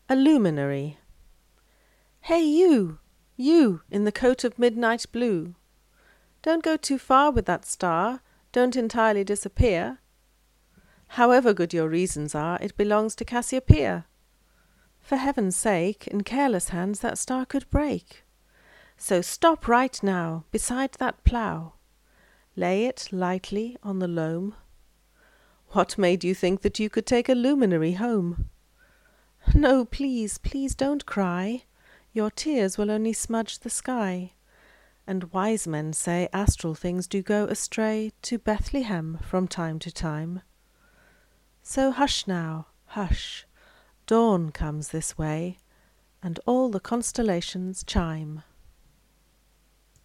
A Luminary. Hey you! You in the coat of midnight blue! Don't go too far with that star, don't entirely disappear. However good your reasons are, it belongs to Cassiopeia. For heaven's sake, in careless hands that star could break. So stop right now, beside that plough. Lay it lightly on the loam. What made you think that you could take a luminary home? No, please, please don't cry. Your tears will only smudge the sky. And wise men say astral things do go astray to Bethlehem from time to time. So hush now, hush. Dawn comes this way, and all the constellations chime.